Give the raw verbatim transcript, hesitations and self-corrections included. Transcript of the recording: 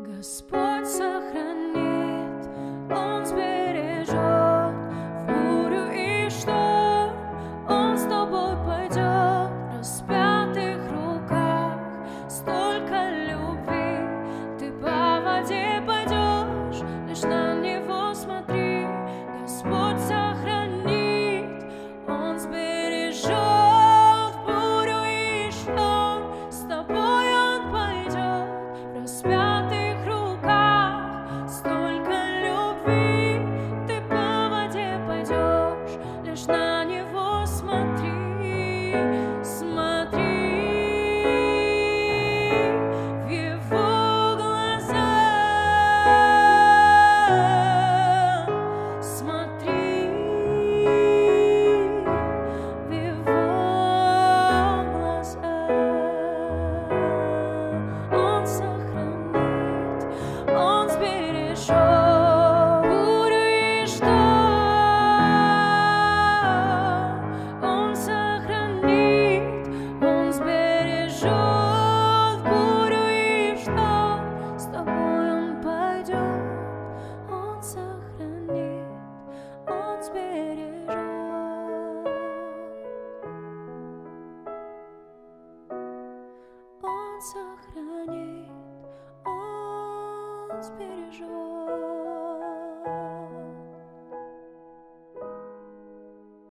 Господь сохранит, Он сбережет в бурю и шторм. Он с тобой пойдет в распятых руках. Столько любви, ты по воде пойдешь, лишь на Него смотри. Господь сохранит, Он сбережет в бурю и шторм. С тобой Он пойдет в распятых руках. Столько любви, ты по воде пойдешь, лишь на Него смотри. Смотри в Его глаза, смотри в Его глаза. Он сохранит, Он сбережет бурю и шторм. Он сохранит, Он сбережет бурю и шторм. С тобой Он пойдет, Он сохранит, Он сбережет. Он сохранит, Он сбережет.